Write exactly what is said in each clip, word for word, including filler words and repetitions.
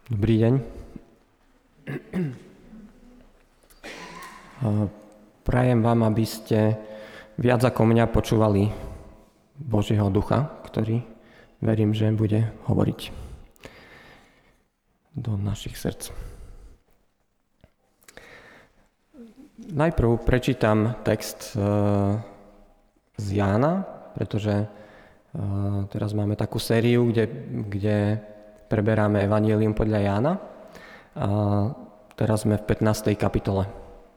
Dobrý deň. Prajem vám, aby ste viac ako mňa počúvali Božieho ducha, ktorý verím, že bude hovoriť do našich srdc. Najprv prečítam text z Jána, pretože teraz máme takú sériu, kde, kde preberáme Evanjelium podľa Jána. A teraz sme v pätnástej kapitole.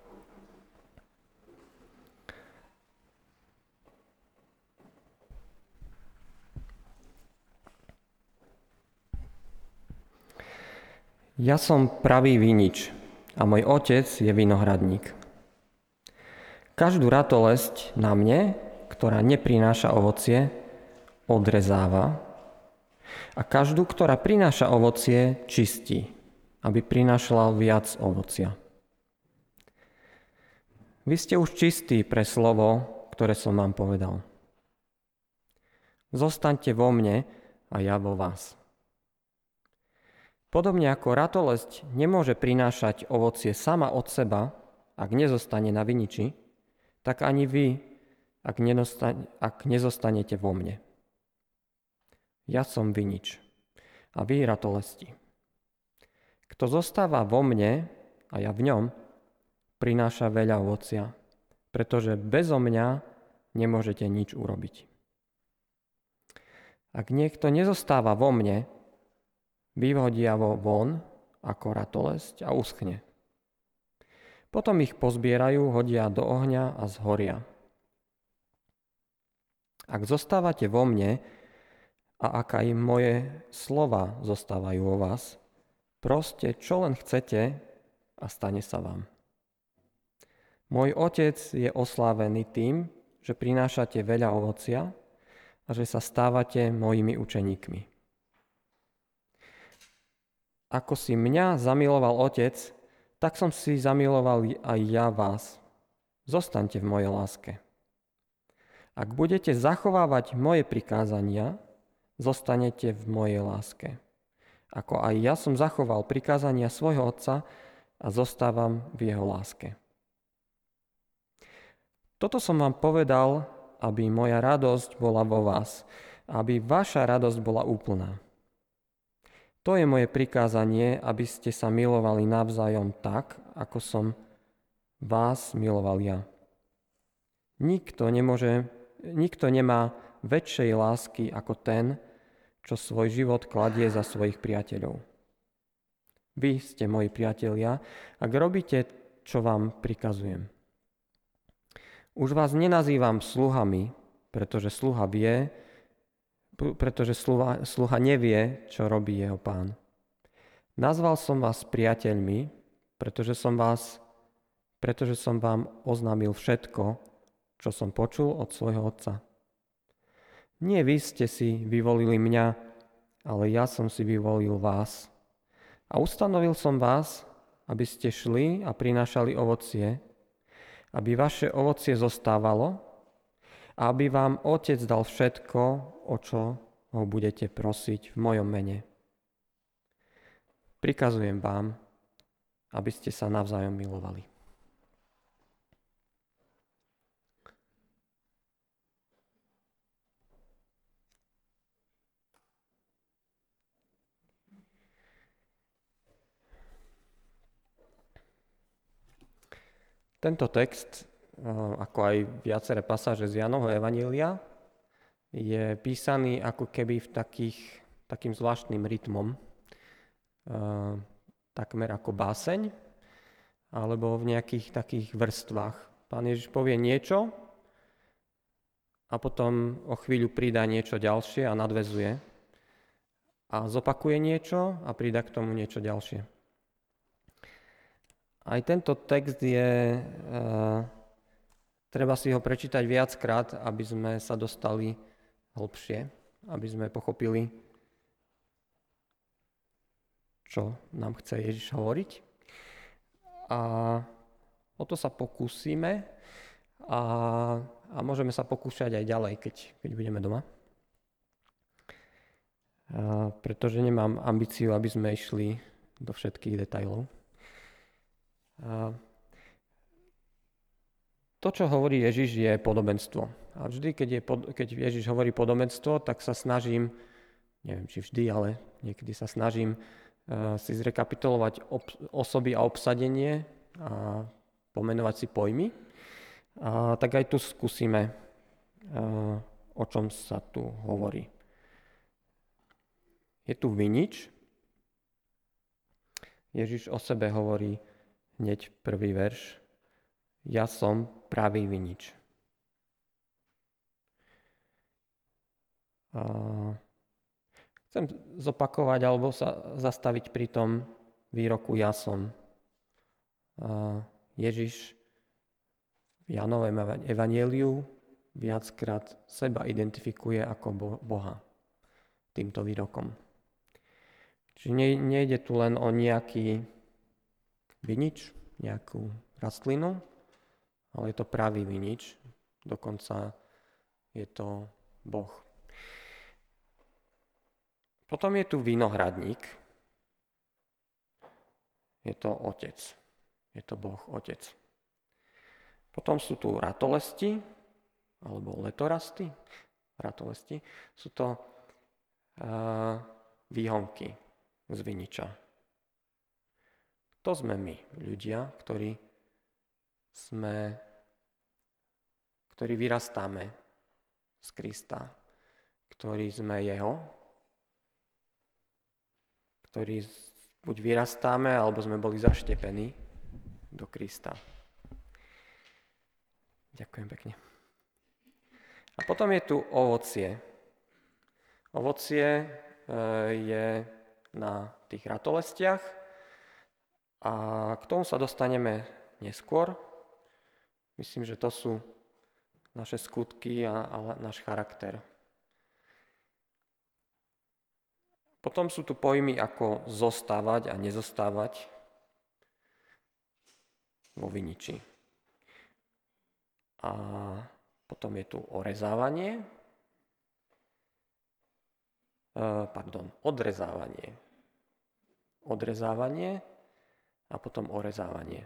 Ja som pravý vinič a môj otec je vinohradník. Každú ratolesť na mne, ktorá neprináša ovocie, odrezáva a každú, ktorá prináša ovocie, čistí, aby prinášala viac ovocia. Vy ste už čistí pre slovo, ktoré som vám povedal. Zostaňte vo mne a ja vo vás. Podobne ako ratolesť nemôže prinášať ovocie sama od seba, ak nezostane na viniči, tak ani vy, ak, nenostane, ak nezostanete vo mne. Ja som vinič a vy ratolesti. Kto zostáva vo mne a ja v ňom, prináša veľa ovocia, pretože bezo mňa nemôžete nič urobiť. Ak niekto nezostáva vo mne, vyhodia ho von ako ratolesť a uschne. Potom ich pozbierajú, hodia do ohňa a zhoria. Ak zostávate vo mne a ak aj moje slova zostávajú vo vás, proste čo len chcete a stane sa vám. Môj otec je oslávený tým, že prinášate veľa ovocia a že sa stávate mojimi učeníkmi. Ako si mňa zamiloval otec, tak som si zamiloval aj ja vás. Zostaňte v mojej láske. Ak budete zachovávať moje prikázania, zostanete v mojej láske. Ako aj ja som zachoval prikázania svojho otca a zostávam v jeho láske. Toto som vám povedal, aby moja radosť bola vo vás, aby vaša radosť bola úplná. To je moje prikázanie, aby ste sa milovali navzájom tak, ako som vás miloval ja. Nikto nemôže, nikto nemá väčšej lásky ako ten, čo svoj život kladie za svojich priateľov. Vy ste moji priatelia, ak robíte, čo vám prikazujem. Už vás nenazývam sluhami, pretože sluha vie, pretože sluha, sluha nevie, čo robí jeho pán. Nazval som vás priateľmi, pretože som vás, pretože som vám oznámil všetko, čo som počul od svojho otca. Nie vy ste si vyvolili mňa, ale ja som si vyvolil vás. A ustanovil som vás, aby ste šli a prinášali ovocie, aby vaše ovocie zostávalo, a aby vám Otec dal všetko, o čo ho budete prosiť v mojom mene. Prikazujem vám, aby ste sa navzájom milovali. Tento text, ako aj viaceré pasáže z Jánovho Evanjelia, je písaný ako keby v takých, takým zvláštnym rytmom, takmer ako báseň, alebo v nejakých takých vrstvách. Pán Ježiš povie niečo a potom o chvíľu pridá niečo ďalšie a nadväzuje. A zopakuje niečo a pridá k tomu niečo ďalšie. Aj tento text je... Treba si ho prečítať viackrát, aby sme sa dostali hlbšie, aby sme pochopili, čo nám chce Ježiš hovoriť. A o to sa pokúsime a, a môžeme sa pokúšať aj ďalej, keď, keď budeme doma. A pretože nemám ambíciu, aby sme išli do všetkých detailov. A to, čo hovorí Ježiš, je podobenstvo. A vždy, keď, je, keď Ježiš hovorí podobenstvo, tak sa snažím, neviem, či vždy, ale niekedy sa snažím uh, si zrekapitulovať ob- osoby a obsadenie a pomenovať si pojmy. A tak aj tu skúsime, uh, o čom sa tu hovorí. Je tu vinič. Ježiš o sebe hovorí hneď prvý verš. Ja som pravý vinič. A chcem zopakovať alebo sa zastaviť pri tom výroku ja som. A Ježiš v Jánovom evanjeliu viackrát seba identifikuje ako Boha týmto výrokom. Čiže nejde tu len o nejaký vinič, nejakú rastlinu, ale je to pravý vinič, dokonca je to Boh. Potom je tu vinohradník, je to Otec, je to Boh Otec. Potom sú tu ratolesti, alebo letorasty, ratolesti, sú to uh, výhonky z viniča. To sme my, ľudia, ktorí sme ktorí vyrastáme z Krista, ktorí sme Jeho, ktorí buď vyrastáme, alebo sme boli zaštepení do Krista. Ďakujem pekne. A potom je tu ovocie. Ovocie je na tých ratolestiach a k tomu sa dostaneme neskôr. Myslím, že to sú naše skutky a, a náš charakter. Potom sú tu pojmy ako zostávať a nezostávať vo viniči. A potom je tu orezávanie, e, pardon, odrezávanie. Odrezávanie a potom orezávanie.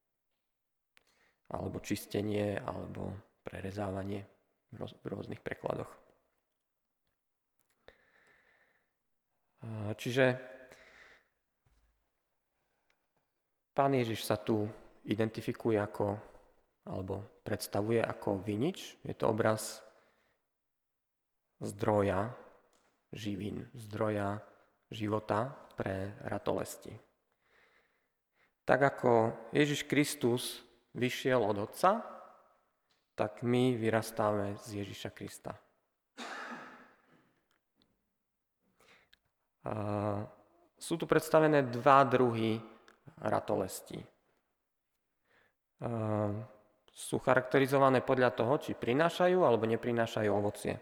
Alebo čistenie, alebo prerezávanie v rôznych prekladoch. Čiže Pán Ježiš sa tu identifikuje ako, alebo predstavuje ako vinič. Je to obraz zdroja živín, zdroja života pre ratolesti. Tak ako Ježiš Kristus vyšiel od Otca, tak my vyrastáme z Ježiša Krista. A sú tu predstavené dva druhy ratolestí. A sú charakterizované podľa toho, či prinášajú alebo neprinášajú ovocie.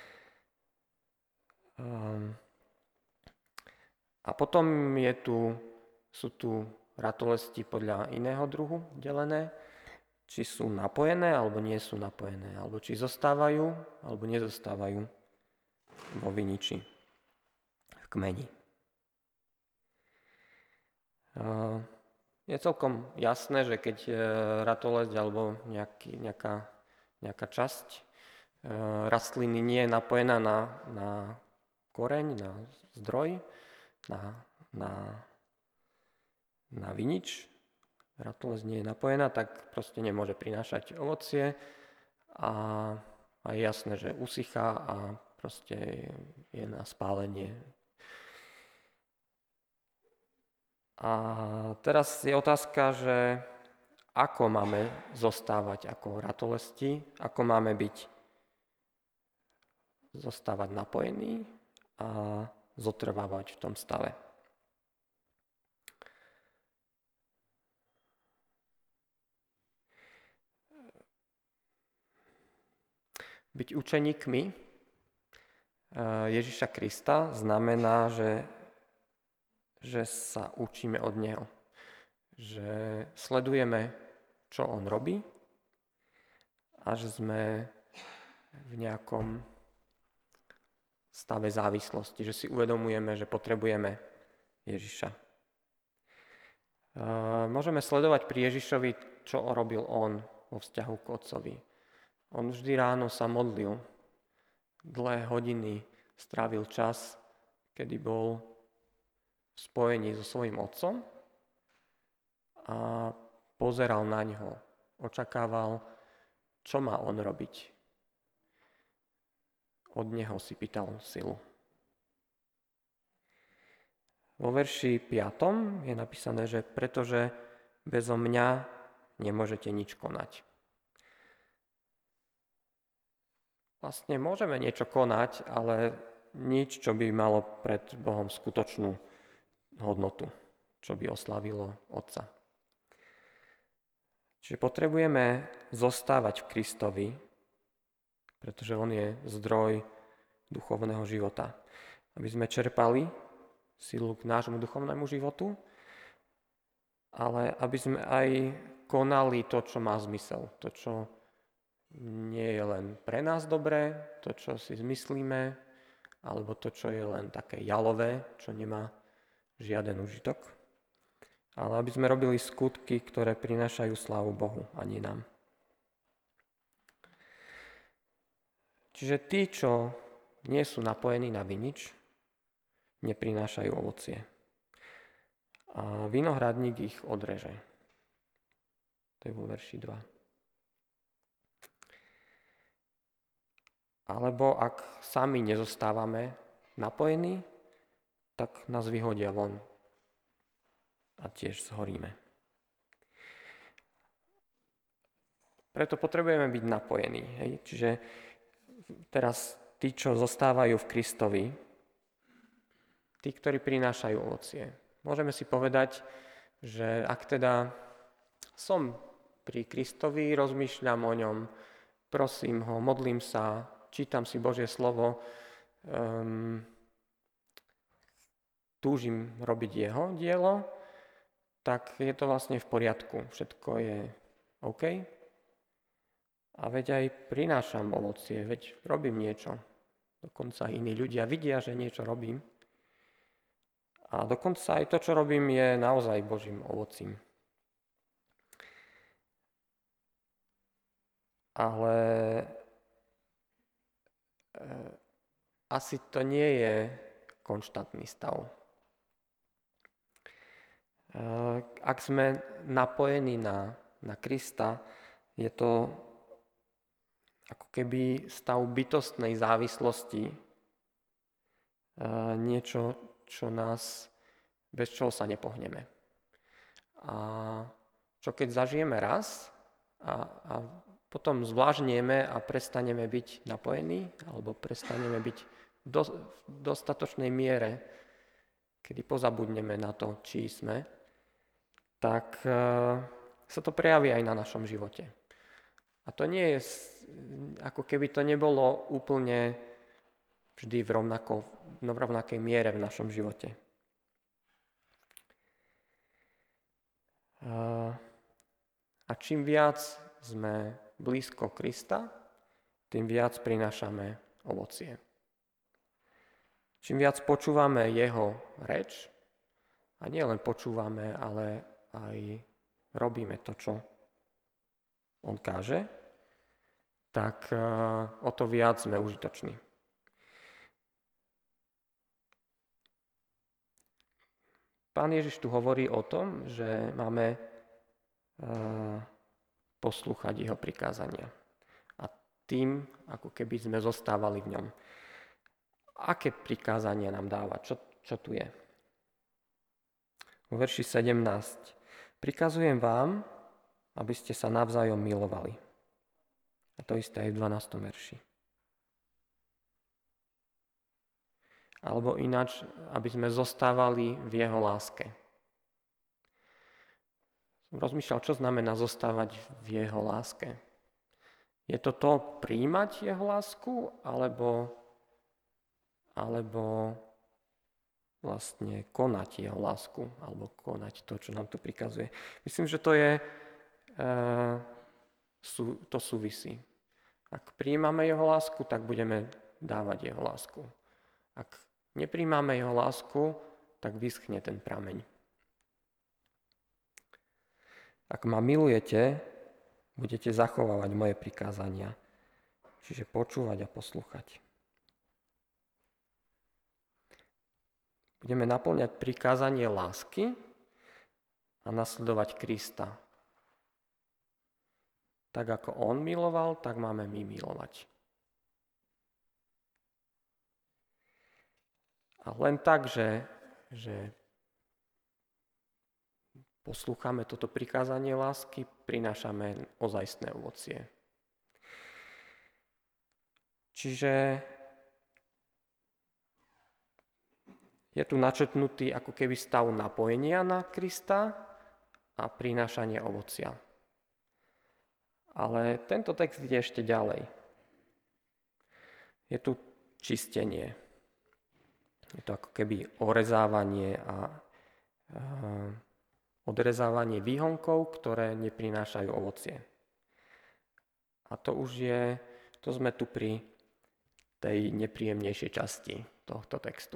A potom je tu, sú tu ratolesti podľa iného druhu delené, či sú napojené, alebo nie sú napojené, alebo či zostávajú, alebo nezostávajú vo viniči, v kmeni. Je celkom jasné, že keď ratolesť alebo nejaký, nejaká, nejaká časť rastliny nie je napojená na, na koreň, na zdroj, na, na, na vinič, ratolesť nie je napojená, tak proste nemôže prinášať ovocie a, a je jasné, že usychá a proste je na spálenie. A teraz je otázka, že ako máme zostávať ako ratolesti, ako máme byť, zostávať napojení a zotrvávať v tom stave. Byť učeníkmi Ježiša Krista znamená, že, že sa učíme od Neho. Že sledujeme, čo On robí a že sme v nejakom stave závislosti, že si uvedomujeme, že potrebujeme Ježiša. Môžeme sledovať pri Ježišovi, čo robil on vo vzťahu k Otcovi. On vždy ráno sa modlil, dlhé hodiny strávil čas, kedy bol v spojení so svojím Otcom a pozeral na ňo, očakával, čo má on robiť. Od neho si pýtal silu. Vo verši piatom je napísané, že pretože bezo mňa nemôžete nič konať. Vlastne môžeme niečo konať, ale nič, čo by malo pred Bohom skutočnú hodnotu, čo by oslavilo Otca. Čiže potrebujeme zostávať v Kristovi, pretože on je zdroj duchovného života. Aby sme čerpali silu k nášmu duchovnému životu, ale aby sme aj konali to, čo má zmysel. To, čo nie je len pre nás dobré, to, čo si zmyslíme, alebo to, čo je len také jalové, čo nemá žiaden užitok. Ale aby sme robili skutky, ktoré prinášajú slávu Bohu a nie nám. Čiže tí, čo nie sú napojení na vinič, neprinášajú ovocie. A vinohradník ich odreže. To je vo verši dva. Alebo ak sami nezostávame napojení, tak nás vyhodia von a tiež zhoríme. Preto potrebujeme byť napojení. Hej? Čiže teraz tí, čo zostávajú v Kristovi, tí, ktorí prinášajú ovocie. Môžeme si povedať, že ak teda som pri Kristovi, rozmýšľam o ňom, prosím ho, modlím sa, čítam si Božie slovo, um, túžim robiť jeho dielo, tak je to vlastne v poriadku. Všetko je OK. A veď aj prinášam ovocie, veď robím niečo. Dokonca iní ľudia vidia, že niečo robím. A dokonca aj to, čo robím, je naozaj Božím ovocím. Ale e, asi to nie je konštantný stav. E, ak sme napojení na, na Krista, je to ako keby stav bytostnej závislosti, e, niečo, čo nás, bez čoho sa nepohneme. A čo keď zažijeme raz a, a potom zvlážnieme a prestaneme byť napojení, alebo prestaneme byť do, v dostatočnej miere, kedy pozabudneme na to, čí sme, tak e, sa to prejaví aj na našom živote. A to nie je, ako keby to nebolo úplne vždy v, rovnako, v rovnakej miere v našom živote. A čím viac sme blízko Krista, tým viac prinášame ovocie. Čím viac počúvame jeho reč, a nie len počúvame, ale aj robíme to, čo on káže, tak o to viac sme užitoční. Pán Ježiš tu hovorí o tom, že máme poslúchať jeho prikázania. A tým, ako keby sme zostávali v ňom. Aké prikázania nám dáva? Čo, čo tu je? Vo verši sedemnásť. Prikazujem vám, aby ste sa navzájom milovali. A to isté aj v dvanástom verši. Alebo ináč, aby sme zostávali v jeho láske. Som rozmýšľal, čo znamená zostávať v jeho láske. Je to to prijímať jeho lásku, alebo, alebo vlastne konať jeho lásku, alebo konať to, čo nám tu prikazuje. Myslím, že to je, e, sú, to súvisí. Ak prijímame jeho lásku, tak budeme dávať jeho lásku. Ak nepríjmame jeho lásku, tak vyschne ten prameň. Ak ma milujete, budete zachovávať moje prikázania, čiže počúvať a poslúchať. Budeme naplňať prikázanie lásky a nasledovať Krista. Tak ako on miloval, tak máme my milovať. A len tak, že, že poslúchame toto prikázanie lásky, prinášame ozajstné ovocie. Čiže je tu načetnutý ako keby stav napojenia na Krista a prinášanie ovocia. Ale tento text ide ešte ďalej. Je tu čistenie. Je to ako keby orezávanie a, a odrezávanie výhonkov, ktoré neprinášajú ovocie. A to už je, to sme tu pri tej nepríjemnejšej časti tohto textu.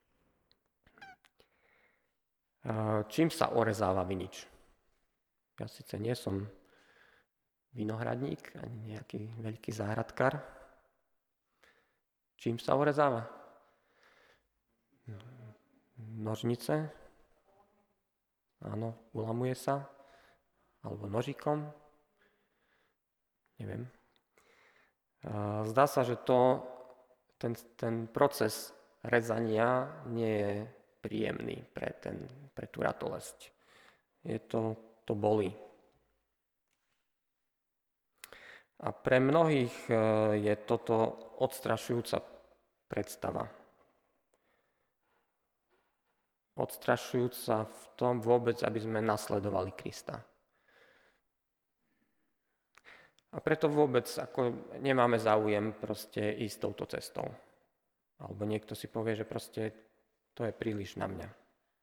Čím sa orezáva vinič? Ja síce nie som vinohradník, ani nejaký veľký záhradkár. Čím sa orezáva? Nožnice? Áno, ulamuje sa. Alebo nožikom? Neviem. Zdá sa, že to, ten, ten proces rezania nie je príjemný pre, ten, pre tú ratolesť. Je to, to bolí. A pre mnohých je toto odstrašujúca predstava. Odstrašujúca v tom vôbec, aby sme nasledovali Krista. A preto vôbec ako nemáme záujem proste ísť touto cestou. Alebo niekto si povie, že proste to je príliš na mňa.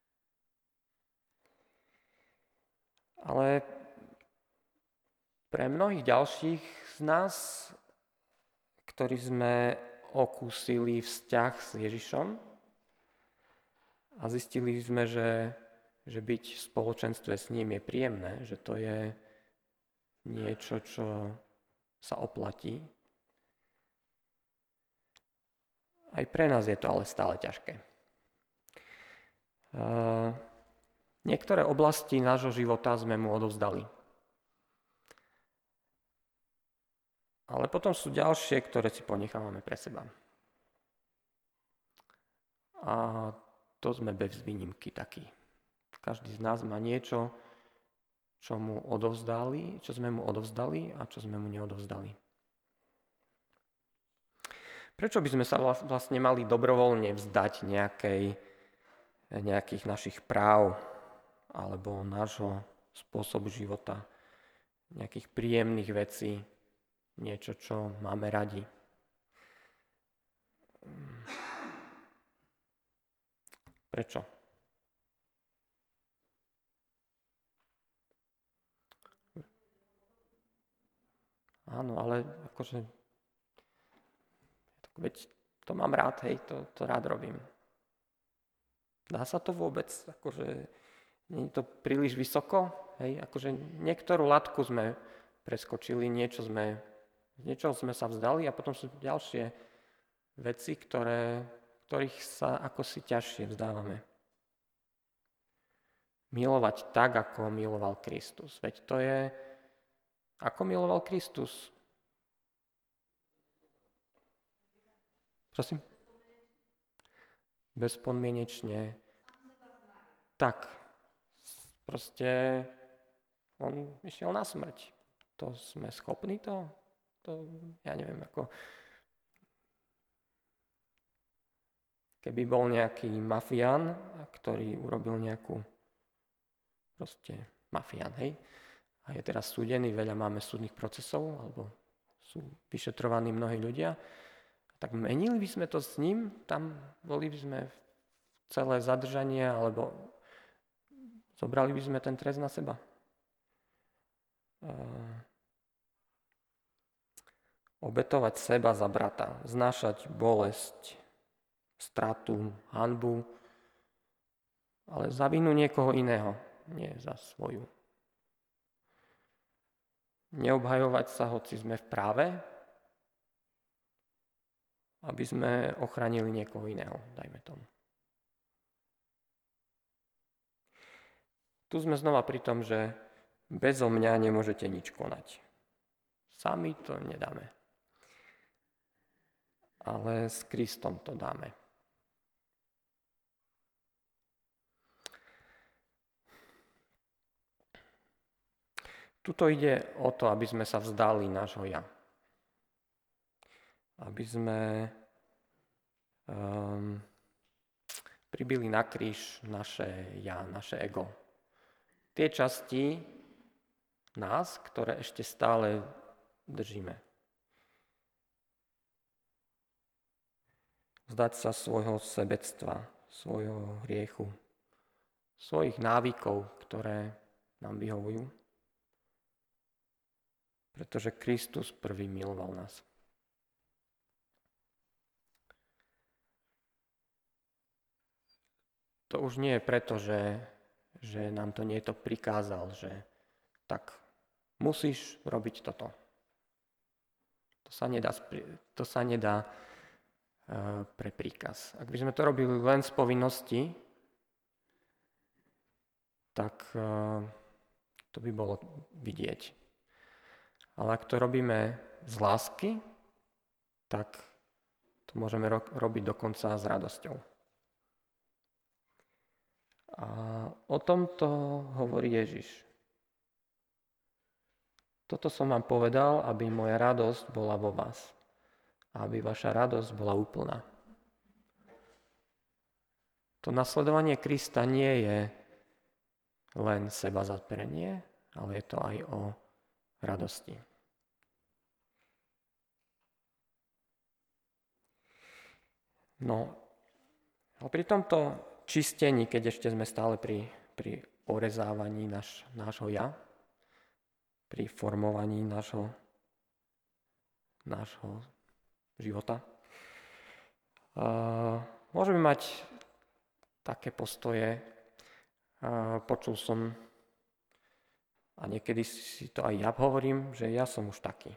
Ale pre mnohých ďalších z nás, ktorí sme okúsili vzťah s Ježišom a zistili sme, že, že byť v spoločenstve s ním je príjemné, že to je niečo, čo sa oplatí. Aj pre nás je to ale stále ťažké. Uh, niektoré oblasti nášho života sme mu odovzdali. Ale potom sú ďalšie, ktoré si ponechávame pre seba. A to sme bez výnimky takí. Každý z nás má niečo, čo mu odovzdali, čo sme mu odovzdali a čo sme mu neodovzdali. Prečo by sme sa vlastne mali dobrovoľne vzdať nejakej, nejakých našich práv alebo nášho spôsobu života, nejakých príjemných vecí, niečo, čo máme radi? Prečo? Áno, ale akože, veď to mám rád, hej, to, to rád robím. Dá sa to vôbec, akože, nie je to príliš vysoko, hej, akože niektorú latku sme preskočili, niečo sme, niečo sme sa vzdali a potom sú ďalšie veci, ktoré, ktorých sa ako si ťažšie vzdávame. Milovať tak, ako miloval Kristus. Veď to je, ako miloval Kristus. Prosím? Bezpodmienečne. Tak. Proste on išiel na smrť. To sme schopní to? To ja neviem, ako... Keby bol nejaký mafián, ktorý urobil nejakú proste mafián, hej? A je teraz súdený, veľa máme súdnych procesov, alebo sú vyšetrovaní mnohí ľudia, tak menili by sme to s ním, tam boli by sme celé zadržanie, alebo zobrali by sme ten trest na seba. Obetovať seba za brata, znášať bolesť, stratu, hanbu, ale za vinu niekoho iného, nie za svoju. neobhajovať sa, hoci sme v práve, aby sme ochránili niekoho iného, dajme tomu. Tu sme znova pri tom, že bezo mňa nemôžete nič konať. Sami to nedáme. Ale s Kristom to dáme. Tuto ide o to, aby sme sa vzdali nášho ja. Aby sme um, pribili na kríž naše ja, naše ego. Tie časti nás, ktoré ešte stále držíme. Vzdať sa svojho sebectva, svojho hriechu, svojich návykov, ktoré nám vyhovujú. Pretože Kristus prvý miloval nás. To už nie je preto, že, že nám to niekto prikázal, že tak musíš robiť toto. To sa nedá, to sa nedá uh, pre príkaz. Ak by sme to robili len z povinnosti, tak uh, to by bolo vidieť. Ale ak to robíme z lásky, tak to môžeme ro- robiť dokonca s radosťou. A o tomto hovorí Ježiš. Toto som vám povedal, aby moja radosť bola vo vás. A aby vaša radosť bola úplná. To nasledovanie Krista nie je len seba zaprenie, ale je to aj o radosti. No, ale pri tomto čistení, keď ešte sme stále pri, pri orezávaní naš, nášho ja, pri formovaní nášho, nášho života, uh, môžeme mať také postoje. Uh, počul som, a niekedy si to aj ja hovorím, že ja som už taký.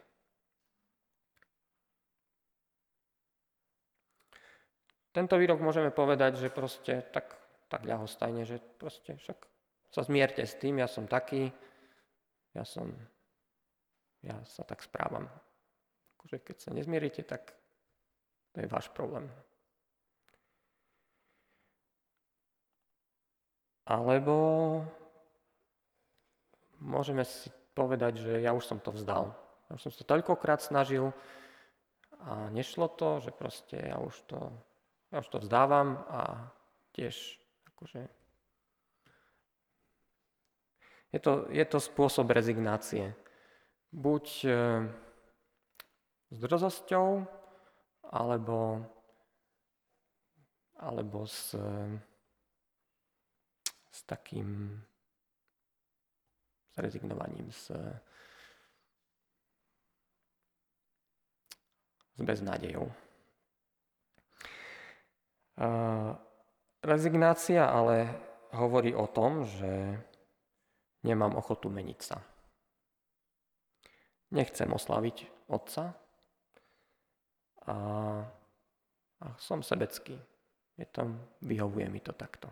Tento výrok môžeme povedať, že proste tak, tak ľahostajne, že proste však sa zmierte s tým, ja som taký, ja som, ja sa tak správam. Akože keď sa nezmierite, tak to je váš problém. Alebo môžeme si povedať, že ja už som to vzdal. Ja už som sa toľkokrát snažil a nešlo to, že proste ja už to, ja už to vzdávam a tiež akože je to, je to spôsob rezignácie. Buď e, s drzosťou, alebo, alebo s, s takým s rezignovaním, s, s beznádejou. Uh, rezignácia ale hovorí o tom, že nemám ochotu meniť sa. Nechcem oslaviť otca a, a som sebecký. Je to, vyhovuje mi to takto.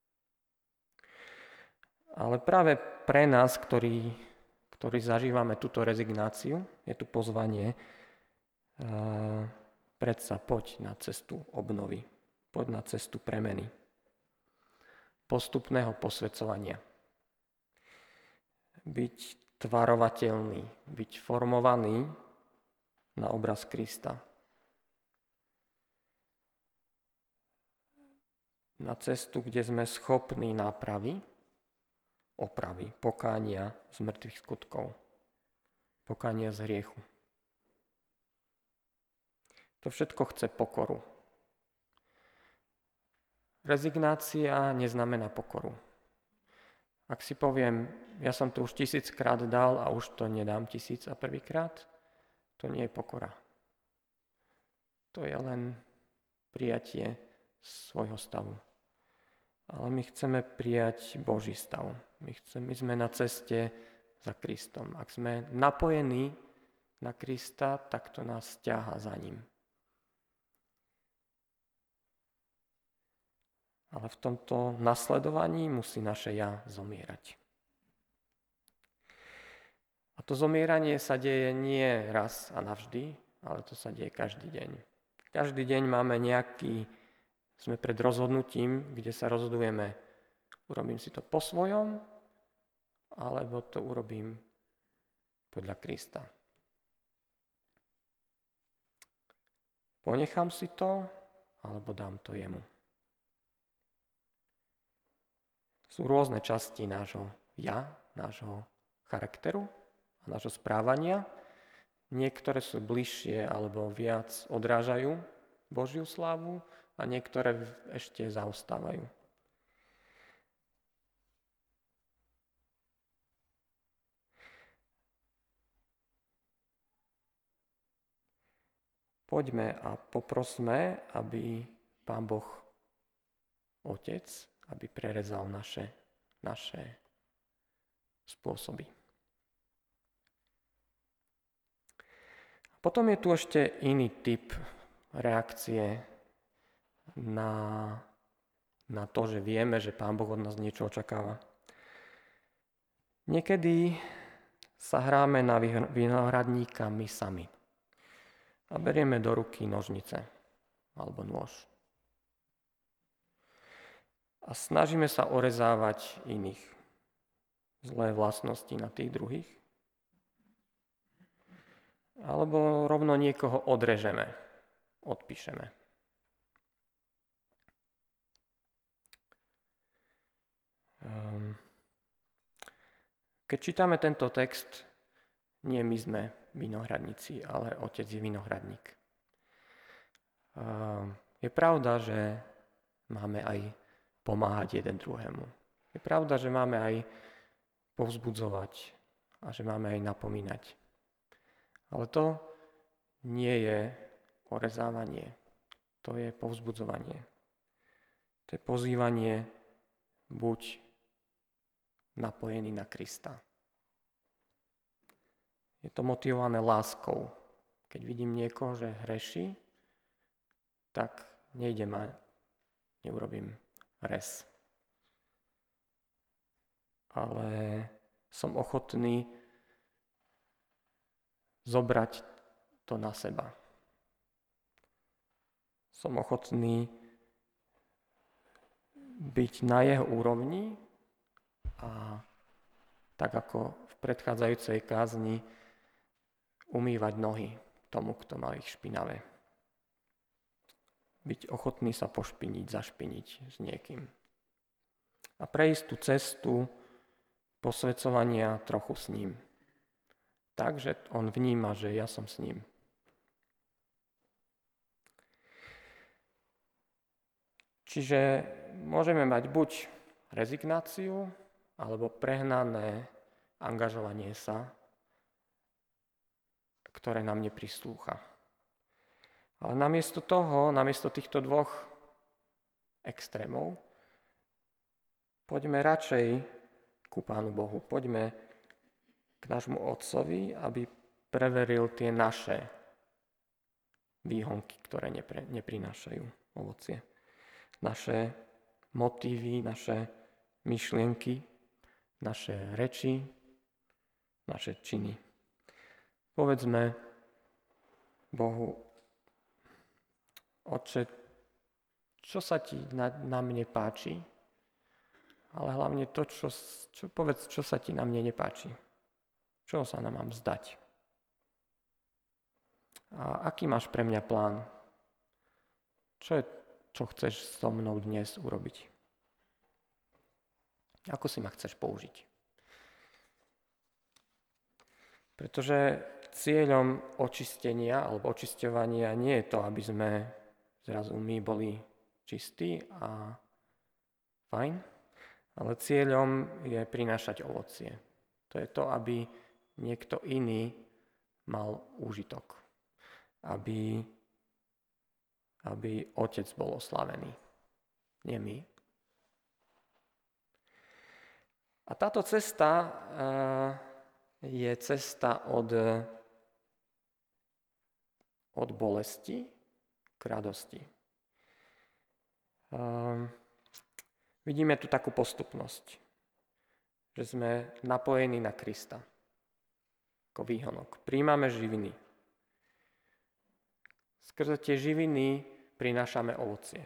Ale práve pre nás, ktorí, ktorí zažívame túto rezignáciu, je tu pozvanie uh, predsa poď na cestu obnovy. Poď na cestu premeny, postupného posväcovania. Byť tvarovateľný, byť formovaný na obraz Krista. Na cestu, kde sme schopní nápravy, opravy, pokánia z mŕtvych skutkov, pokánia z hriechu. To všetko chce pokoru. Rezignácia neznamená pokoru. Ak si poviem, ja som to už tisíckrát dal a už to nedám tisíc a prvýkrát, to nie je pokora. To je len prijatie svojho stavu. Ale my chceme prijať Boží stav. My, chceme, my sme na ceste za Kristom. Ak sme napojení na Krista, tak to nás ťahá za ním. Ale v tomto nasledovaní musí naše ja zomierať. A to zomieranie sa deje nie raz a navždy, ale to sa deje každý deň. Každý deň máme nejaký, sme pred rozhodnutím, kde sa rozhodujeme, urobím si to po svojom, alebo to urobím podľa Krista. Ponechám si to, alebo dám to jemu. Sú rôzne časti nášho ja, nášho charakteru a nášho správania. Niektoré sú bližšie alebo viac odrážajú Božiu slávu a niektoré ešte zaostávajú. Poďme a poprosme, aby Pán Boh, Otec, aby prerezal naše, naše spôsoby. Potom je tu ešte iný typ reakcie na, na to, že vieme, že Pán Boh od nás niečo očakáva. Niekedy sa hráme na vinohradníka my sami a berieme do ruky nožnice alebo nôž. A snažíme sa orezávať iných zlé vlastnosti na tých druhých. Alebo rovno niekoho odrežeme, odpíšeme. Keď čítame tento text, nie my sme vinohradníci, ale Otec je vinohradník. Je pravda, že máme aj pomáhať jeden druhému. Je pravda, že máme aj povzbudzovať a že máme aj napomínať. Ale to nie je orezávanie, to je povzbudzovanie. To je pozývanie buď napojený na Krista. Je to motivované láskou. Keď vidím niekoho, že hreší, tak nejdem a neurobím rez. Ale som ochotný zobrať to na seba. Som ochotný byť na jeho úrovni a tak ako v predchádzajúcej kázni umývať nohy tomu, kto má ich špinavé. Byť ochotný sa pošpiniť, zašpiniť s niekým. A prejsť tú cestu posväcovania trochu s ním. Takže on vníma, že ja som s ním. Čiže môžeme mať buď rezignáciu, alebo prehnané angažovanie sa, ktoré nám neprislúcha. Ale namiesto toho, namiesto týchto dvoch extrémov, poďme radšej ku Pánu Bohu. Poďme k nášmu Otcovi, aby preveril tie naše výhonky, ktoré nepre, neprinášajú ovocie. Naše motívy, naše myšlienky, naše reči, naše činy. Povedzme Bohu: Otče, čo sa ti na, na mne páči, ale hlavne to, čo, čo, povedz, čo sa ti na mne nepáči. Čoho sa nám mám vzdať? A aký máš pre mňa plán? Čo je, čo chceš so mnou dnes urobiť? Ako si ma chceš použiť? Pretože cieľom očistenia alebo očisťovania nie je to, aby sme zrazu my boli čistí a fajn, ale cieľom je prinášať ovocie. To je to, aby niekto iný mal úžitok. Aby, aby Otec bol oslavený. Nie my. A táto cesta je cesta od, od bolesti k radosti. Um, vidíme tu takú postupnosť, že sme napojení na Krista ako výhonok. Príjmame živiny. Skrze tie živiny prinášame ovocie.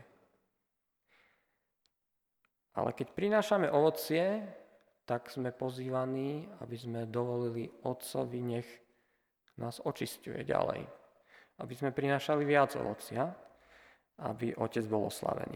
Ale keď prinášame ovocie, tak sme pozývaní, aby sme dovolili Otcovi, nech nás očisťuje ďalej. Aby sme prinášali viac ovocia, aby Otec bol oslavený.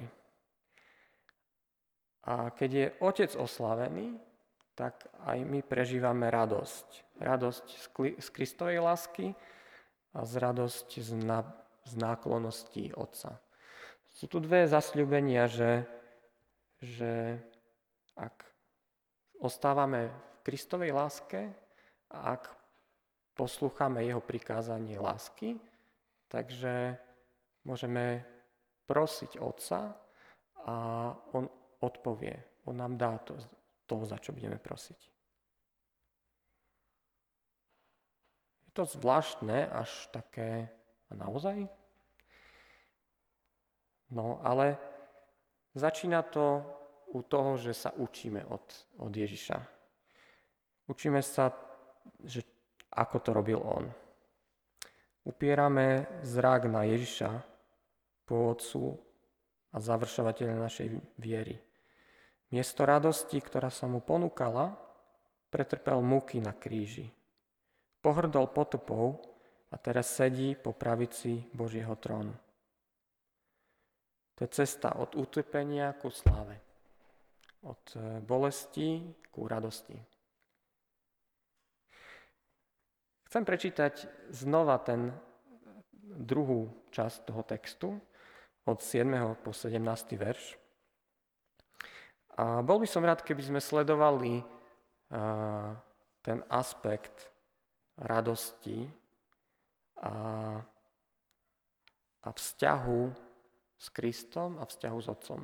A keď je Otec oslavený, tak aj my prežívame radosť. Radosť z Kristovej lásky a z radosť z, na, z náklonnosti Otca. Sú tu dve zasľúbenia, že, že ak ostávame v Kristovej láske a ak poslúchame jeho prikázanie lásky, takže môžeme prosiť Otca a on odpovie. On nám dá to, to, za čo budeme prosiť. Je to zvláštne, až také a naozaj? No, ale začína to u toho, že sa učíme od, od Ježiša. Učíme sa, že ako to robil on. Upierame zrak na Ježiša, pôvodcu a završovateľa našej viery. Miesto radosti, ktorá sa mu ponúkala, pretrpel múky na kríži. Pohrdol potupou a teraz sedí po pravici Božieho trónu. To je cesta od utrpenia ku sláve. Od bolesti ku radosti. Chcem prečítať znova ten druhú časť toho textu, od siedmeho po sedemnásty verš. A bol by som rád, keby sme sledovali uh, ten aspekt radosti a, a vzťahu s Kristom a vzťahu s Otcom.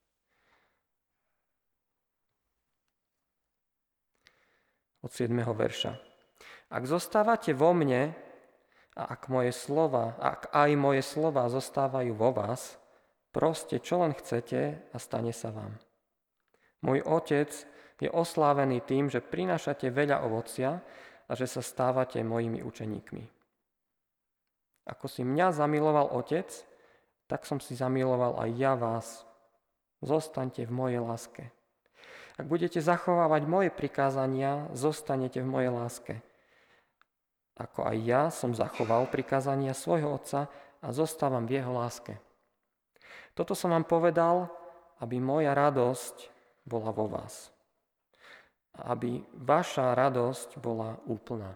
Od siedmeho verša. Ak zostávate vo mne a ak moje slova, ak aj moje slova zostávajú vo vás, proste čo len chcete a stane sa vám. Môj Otec je oslávený tým, že prinášate veľa ovocia a že sa stávate mojimi učeníkmi. Ako si mňa zamiloval Otec, tak som si zamiloval aj ja vás. Zostaňte v mojej láske. Ak budete zachovávať moje prikázania, zostanete v mojej láske. Ako aj ja som zachoval prikázania svojho Otca a zostávam v jeho láske. Toto som vám povedal, aby moja radosť bola vo vás. A aby vaša radosť bola úplná.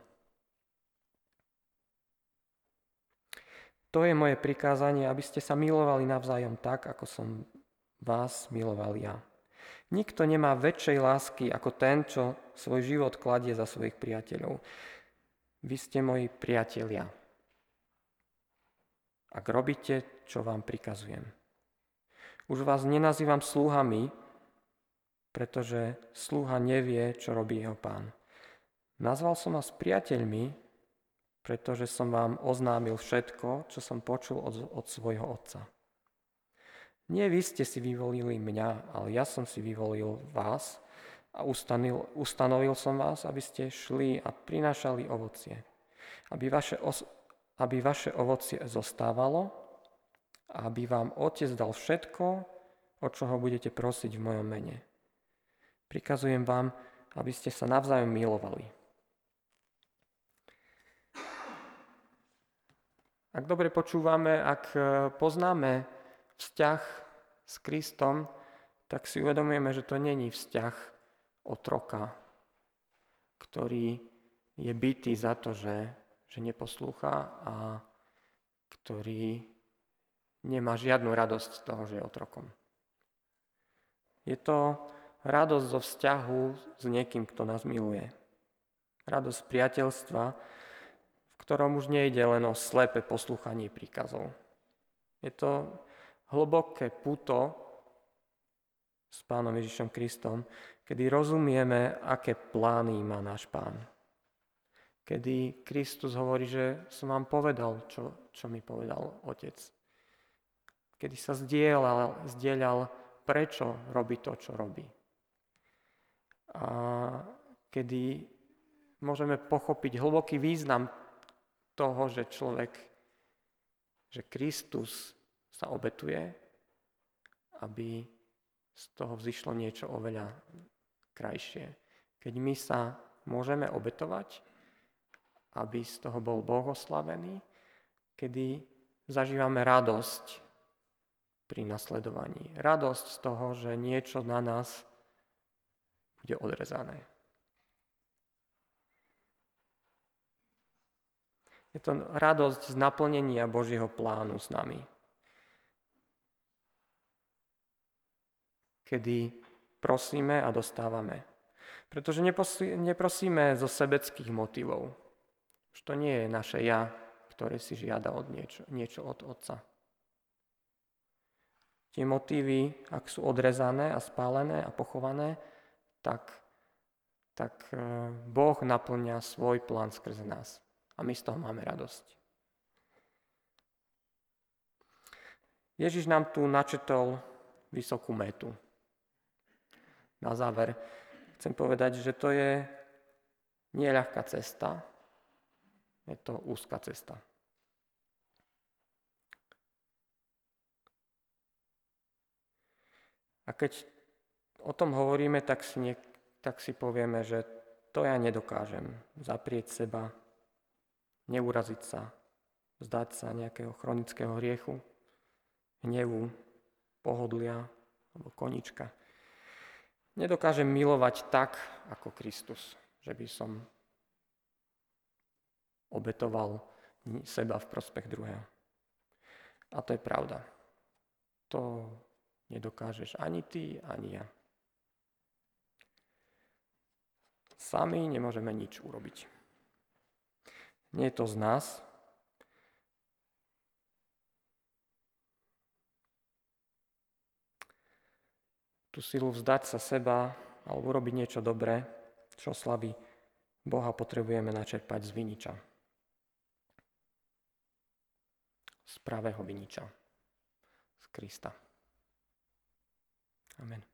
To je moje prikázanie, aby ste sa milovali navzájom tak, ako som vás miloval ja. Nikto nemá väčšej lásky ako ten, čo svoj život kladie za svojich priateľov. Vy ste moji priatelia. Ak robíte, čo vám prikazujem. Už vás nenazývam slúhami, pretože slúha nevie, čo robí jeho pán. Nazval som vás priateľmi, pretože som vám oznámil všetko, čo som počul od, od svojho Otca. Nie vy ste si vyvolili mňa, ale ja som si vyvolil vás a ustanil, ustanovil som vás, aby ste šli a prinášali ovocie. Aby vaše, os, aby vaše ovocie zostávalo a aby vám Otec dal všetko, o čo ho budete prosiť v mojom mene. Prikazujem vám, aby ste sa navzájom milovali. Ak dobre počúvame, ak poznáme vzťah s Kristom, tak si uvedomujeme, že to není vzťah otroka, ktorý je bitý za to, že, že neposlúcha a ktorý nemá žiadnu radosť z toho, že je otrokom. Je to radosť zo vzťahu s niekým, kto nás miluje. Radosť priateľstva, v ktorom už nejde len o slepé poslúchanie príkazov. Je to hlboké puto s Pánom Ježišom Kristom, kedy rozumieme, aké plány má náš Pán. kedy Kristus hovorí, že som vám povedal, čo, čo mi povedal Otec. Kedy sa zdieľal, zdieľal, prečo robí to, čo robí. A kedy môžeme pochopiť hlboký význam toho, že človek, že Kristus sa obetuje, aby z toho vzýšlo niečo oveľa krajšie. Keď my sa môžeme obetovať, aby z toho bol Boh oslavený, kedy zažívame radosť pri nasledovaní. Radosť z toho, že niečo na nás bude odrezané. Je to radosť z naplnenia Božieho plánu s nami. Kedy prosíme a dostávame. Pretože neprosíme zo sebeckých motivov. Už to nie je naše ja, ktoré si žiada od niečo, niečo od Otca. Tie motívy, ak sú odrezané a spálené a pochované, tak, tak Boh naplňa svoj plán skrze nás. A my z toho máme radosť. Ježiš nám tu načetol vysokú metu. Na záver chcem povedať, že to je nie ľahká cesta, je to úzka cesta. A keď o tom hovoríme, tak si, nie, tak si povieme, že to ja nedokážem. Zaprieť seba, neuraziť sa, vzdať sa nejakého chronického hriechu, hnevu, pohodlia alebo konička. Nedokážem milovať tak, ako Kristus, že by som obetoval seba v prospech druhého. A to je pravda. To nedokážeš ani ty, ani ja. Sami nemôžeme nič urobiť. Nie je to z nás. Tú silu vzdať sa seba alebo urobiť niečo dobré, čo slaví Boha, potrebujeme načerpať z viniča. Z pravého viniča. Z Krista. Amen.